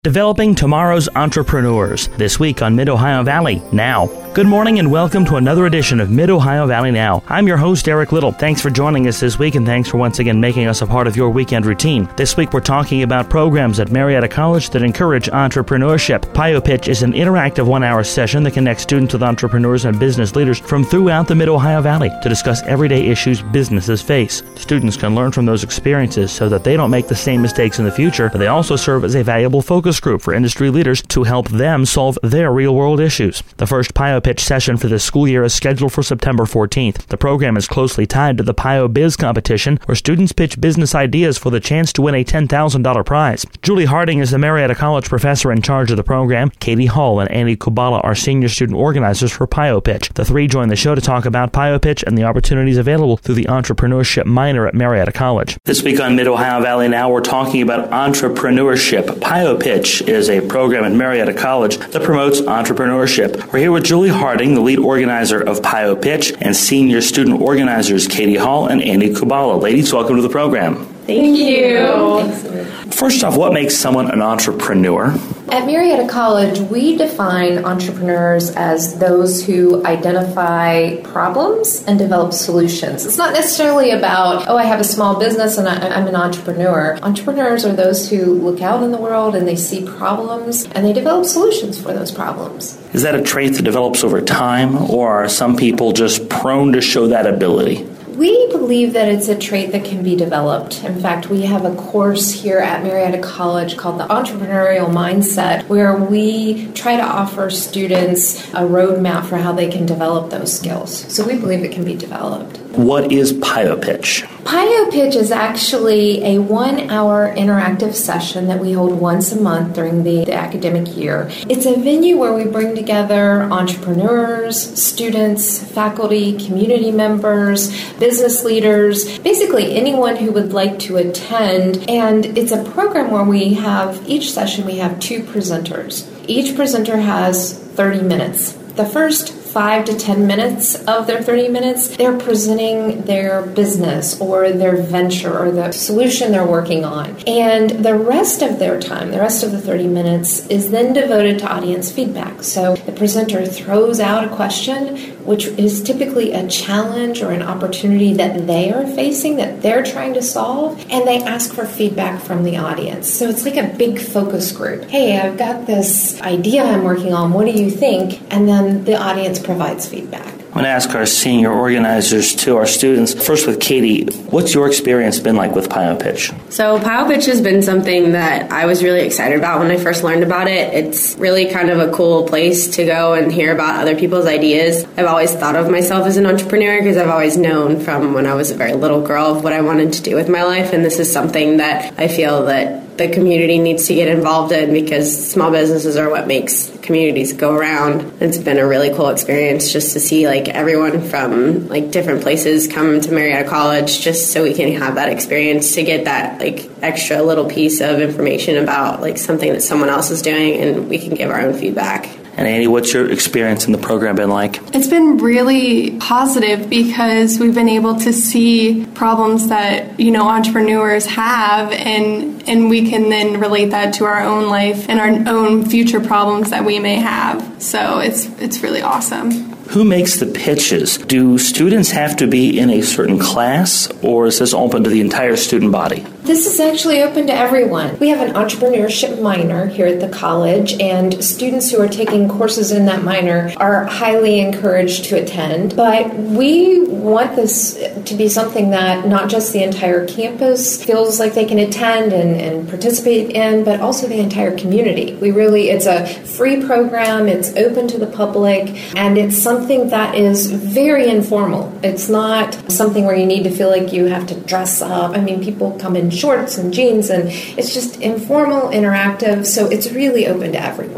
Developing Tomorrow's Entrepreneurs, this week on Mid-Ohio Valley Now. Good morning and welcome to another edition of Mid-Ohio Valley Now. I'm your host, Eric Little. Thanks for joining us this week and thanks for once again making us a part of your weekend routine. This week we're talking about programs at Marietta College that encourage entrepreneurship. PioPitch is an interactive one-hour session that connects students with entrepreneurs and business leaders from throughout the Mid-Ohio Valley to discuss everyday issues businesses face. Students can learn from those experiences so that they don't make the same mistakes in the future, but they also serve as a valuable focus group for industry leaders to help them solve their real-world issues. The first PioPitch session for this school year is scheduled for September 14th. The program is closely tied to the PioBiz competition, where students pitch business ideas for the chance to win a $10,000 prize. Julie Harding is the Marietta College professor in charge of the program. Katie Hall and Annie Kubala are senior student organizers for PioPitch. The three join the show to talk about PioPitch and the opportunities available through the entrepreneurship minor at Marietta College. This week on Mid-Ohio Valley Now, we're talking about entrepreneurship. PioPitch is a program at Marietta College that promotes entrepreneurship. We're here with Julie Harding, the lead organizer of PioPitch, and senior student organizers Katie Hall and Annie Kubala. Ladies, welcome to the program. Thank you. Thanks. First off, what makes someone an entrepreneur? At Marietta College, we define entrepreneurs as those who identify problems and develop solutions. It's not necessarily about, I have a small business and I'm an entrepreneur. Entrepreneurs are those who look out in the world and they see problems and they develop solutions for those problems. Is that a trait that develops over time, or are some people just prone to show that ability? We believe that it's a trait that can be developed. In fact, we have a course here at Marietta College called the Entrepreneurial Mindset, where we try to offer students a roadmap for how they can develop those skills. So we believe it can be developed. What is PioPitch? PioPitch is actually a 1-hour interactive session that we hold once a month during the academic year. It's a venue where we bring together entrepreneurs, students, faculty, community members, business leaders, basically anyone who would like to attend. And it's a program where each session we have 2 presenters. Each presenter has 30 minutes. The first 5 to 10 minutes of their 30 minutes, they're presenting their business or their venture or the solution they're working on. And the rest of their time, the rest of the 30 minutes, is then devoted to audience feedback. So the presenter throws out a question, which is typically a challenge or an opportunity that they are facing, that they're trying to solve, and they ask for feedback from the audience. So it's like a big focus group. Hey, I've got this idea I'm working on. What do you think? And then the audience provides feedback. I'm going to ask our senior organizers to our students. First with Katie, what's your experience been like with PioPitch? So PioPitch has been something that I was really excited about when I first learned about it. It's really kind of a cool place to go and hear about other people's ideas. I've always thought of myself as an entrepreneur because I've always known from when I was a very little girl of what I wanted to do with my life, and this is something that I feel that the community needs to get involved in because small businesses are what makes communities go around. It's been a really cool experience just to see everyone from different places come to Marietta College just so we can have that experience to get that extra little piece of information about something that someone else is doing, and we can give our own feedback. And Annie, what's your experience in the program been like? It's been really positive because we've been able to see problems that, entrepreneurs have, and we can then relate that to our own life and our own future problems that we may have. So it's really awesome. Who makes the pitches? Do students have to be in a certain class, or is this open to the entire student body? This is actually open to everyone. We have an entrepreneurship minor here at the college, and students who are taking courses in that minor are highly encouraged to attend. But we want this to be something that not just the entire campus feels like they can attend and participate in, but also the entire community. It's a free program, it's open to the public, and it's something that is very informal. It's not something where you need to feel like you have to dress up. People come in shorts and jeans, and it's just informal, interactive, so it's really open to everyone.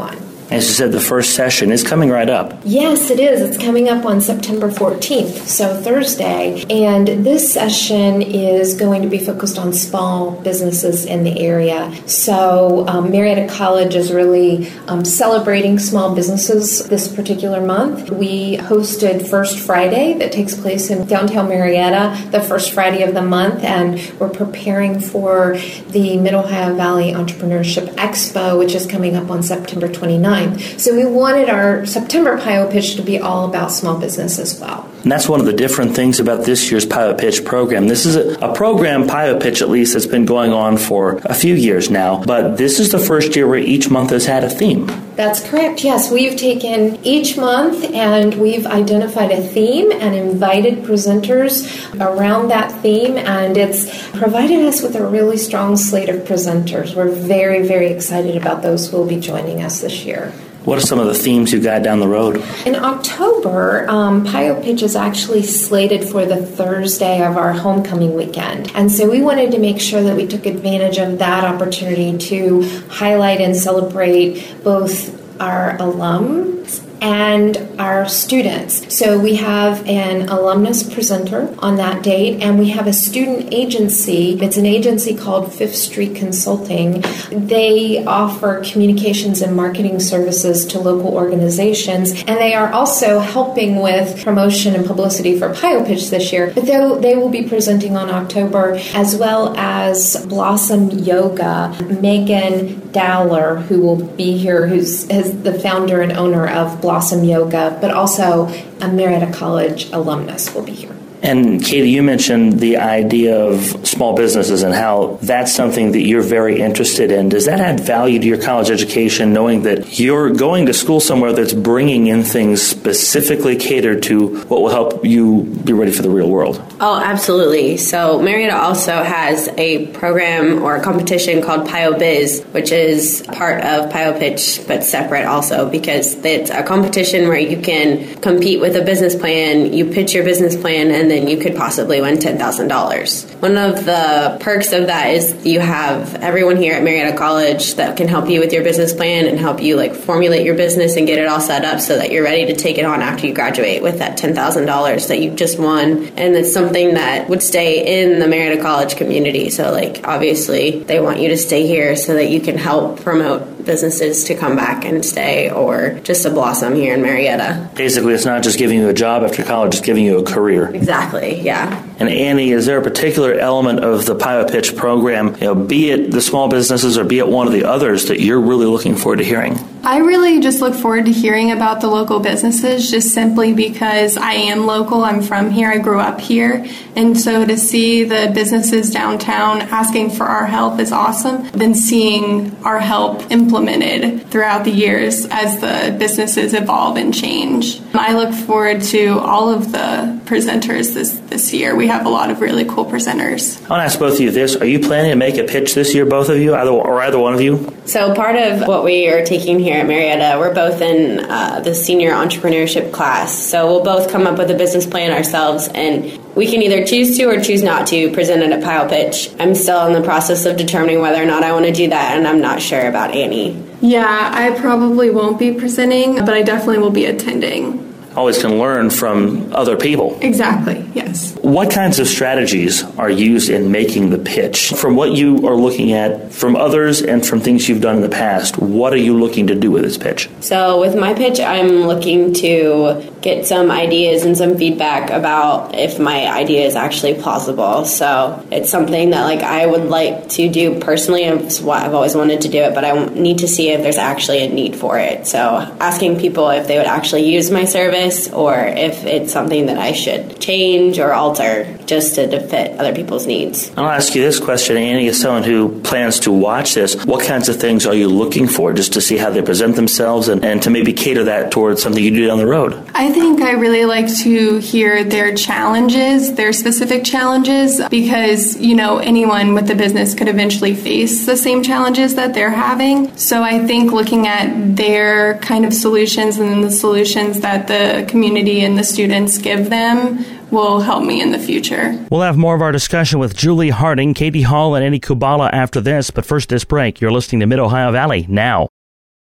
As you said, the first session is coming right up. Yes, it is. It's coming up on September 14th, so Thursday. And this session is going to be focused on small businesses in the area. So Marietta College is really celebrating small businesses this particular month. We hosted First Friday that takes place in downtown Marietta, the first Friday of the month, and we're preparing for the Mid-Ohio Valley Entrepreneurship Expo, which is coming up on September 29th. So we wanted our September Pio Pitch to be all about small business as well. And that's one of the different things about this year's Pio Pitch program. This is a program, Pio Pitch at least, that's been going on for a few years now, but this is the first year where each month has had a theme. That's correct, yes. We've taken each month and we've identified a theme and invited presenters around that theme, and it's provided us with a really strong slate of presenters. We're very, very excited about those who will be joining us this year. What are some of the themes you got down the road? In October, Pio Pitch is actually slated for the Thursday of our homecoming weekend. And so we wanted to make sure that we took advantage of that opportunity to highlight and celebrate both our alums and our students. So we have an alumnus presenter on that date, and we have a student agency. It's an agency called Fifth Street Consulting. They offer communications and marketing services to local organizations, and they are also helping with promotion and publicity for Pio Pitch this year. But they will be presenting on October, as well as Blossom Yoga. Megan Dowler, who will be here, who's the founder and owner of Blossom Yoga, but also a Marietta College alumnus will be here. And Katie, you mentioned the idea of small businesses and how that's something that you're very interested in. Does that add value to your college education, knowing that you're going to school somewhere that's bringing in things specifically catered to what will help you be ready for the real world? Oh, absolutely. So Marietta also has a program or a competition called Pio Biz, which is part of Pio Pitch, but separate also, because it's a competition where you can compete with a business plan, you pitch your business plan, and then you could possibly win $10,000. One of the perks of that is you have everyone here at Marietta College that can help you with your business plan and help you formulate your business and get it all set up so that you're ready to take it on after you graduate with that $10,000 that you just won. And it's something that would stay in the Marietta College community. So obviously they want you to stay here so that you can help promote businesses to come back and stay, or just to blossom here in Marietta. Basically, it's not just giving you a job after college, it's giving you a career. Exactly, yeah. And Annie, is there a particular element of the Pio Pitch program, be it the small businesses or be it one of the others, that you're really looking forward to hearing? I really just look forward to hearing about the local businesses, just simply because I am local. I'm from here. I grew up here. And so to see the businesses downtown asking for our help is awesome. Then seeing our help implemented throughout the years as the businesses evolve and change. I look forward to all of the presenters this year. We have a lot of really cool presenters. I want to ask both of you this. Are you planning to make a pitch this year, both of you, either one of you? So part of what we are taking here at Marietta, we're both in the senior entrepreneurship class. So we'll both come up with a business plan ourselves, and we can either choose to or choose not to present it at Pio Pitch. I'm still in the process of determining whether or not I want to do that, and I'm not sure about Annie. Yeah, I probably won't be presenting, but I definitely will be attending. Always can learn from other people. Exactly, yes. What kinds of strategies are used in making the pitch? From what you are looking at from others and from things you've done in the past, what are you looking to do with this pitch? So with my pitch, I'm looking to get some ideas and some feedback about if my idea is actually plausible. So it's something that I would like to do personally. It's why I've always wanted to do it, but I need to see if there's actually a need for it. So asking people if they would actually use my service, or if it's something that I should change or alter just to fit other people's needs. I'll ask you this question, Annie, as someone who plans to watch this, what kinds of things are you looking for just to see how they present themselves and to maybe cater that towards something you do down the road? I think I really like to hear their challenges, their specific challenges, because, anyone with the business could eventually face the same challenges that they're having. So I think looking at their kind of solutions and then the solutions that the community and the students give them will help me in the future. We'll have more of our discussion with Julie Harding, Katie Hall, and Annie Kubala after this, but first this break. You're listening to Mid-Ohio Valley Now.